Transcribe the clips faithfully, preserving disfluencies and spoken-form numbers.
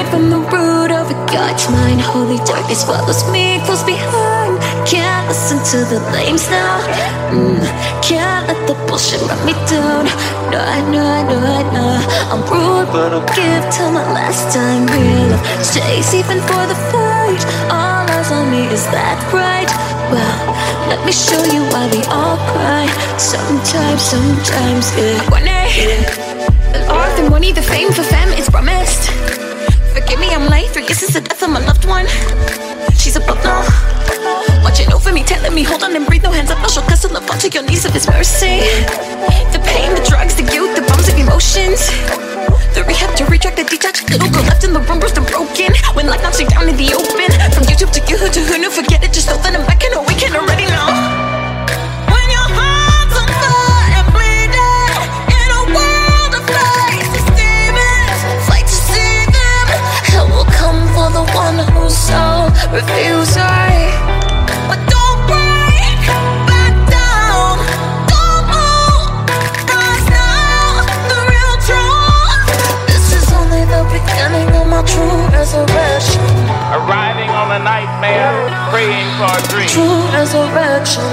from the root of a God's mind. Holy darkness follows me close behind. Can't listen to the lames now. mm, Can't let the bullshit run me down. No, no, no, no. I'm rude but I'll give till my last time. Real love stays even for the fight. All eyes on me, is that right? Well, let me show you why we all cry. Sometimes, sometimes, yeah. One day, the earth and money, the fame for femme is promised. Forgive me, I'm late. Three years since the death of my loved one. She's above now, watching over me, telling me hold on and breathe. No hands up, no she'll cuss. Fall to your knees of His mercy. The pain, the drugs, the guilt, the bums of emotions. The rehab to retract, the detached little girl left in the room, bruised and broken. When life knocks you down in the open, from YouTube to YouTube to who knew, forget it, just know that I'm back and awaken already now. When your heart's on fire and bleeding in a world of lies, the demons fight to see them. Hell will come for the one whose soul refuses. But don't break back down, don't move, rise now, the real truth. This is only the beginning of my true resurrection. Arriving on a nightmare, praying for a dream. True resurrection.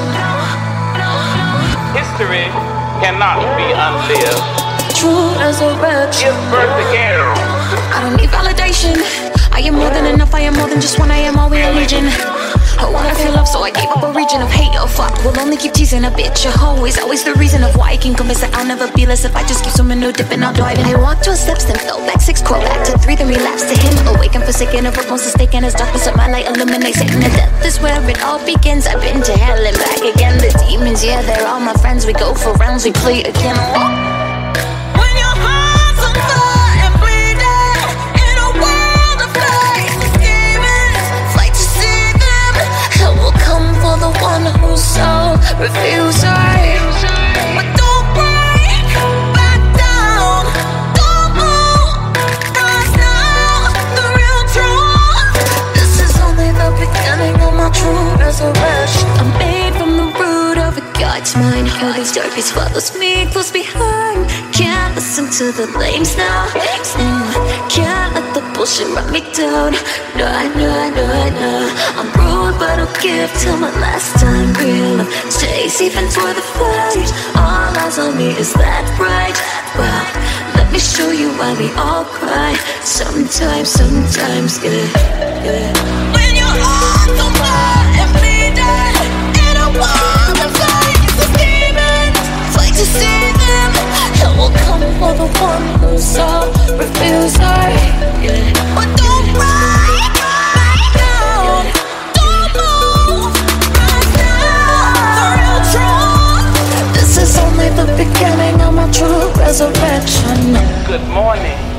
History cannot be unlived. True resurrection. Give birth again. I don't need validation. I am more than enough, I am more than just one, I am all we are legion. I wanna feel love, so I gave up a region of hate or fuck. Will only keep teasing a bitch. A hoe is always the reason of why I can convince that I'll never be less. If I just keep swimming, no dipping, I'll dive. And I walk twelve steps, then fell back six, crawl back to three, then relapse to him. Awake and forsaken of what most is taken as darkness of my light illuminates it. And the death is where it all begins. I've been to hell and back again. The demons, yeah, they're all my friends. We go for rounds, we play again. When your heart's on fire and bleeding in a world of lies, the demons fight to see them. Hell will come for the one whose soul refuses. But don't break back down, don't move, rise now, the real truth. This is only the beginning of my true resurrection. I'm made from the root of a God's mind. Holy darkness follows me close behind. Can't listen to the lames now. mm, Can't let the bullshit run me down. No, no, no, no. I'm rude but I'll give till my last time. Real love stays even for the fight. All eyes on me, is that right? Well, let me show you why we all cry. Sometimes, sometimes, yeah, yeah. When your heart's on fire and bleeding in a world of lies, the demons fight to see them. Hell will come for the one whose soul refuses. Yeah. But don't break back down, don't move, rise now, the real truth. This is only the beginning of my true resurrection. Good morning.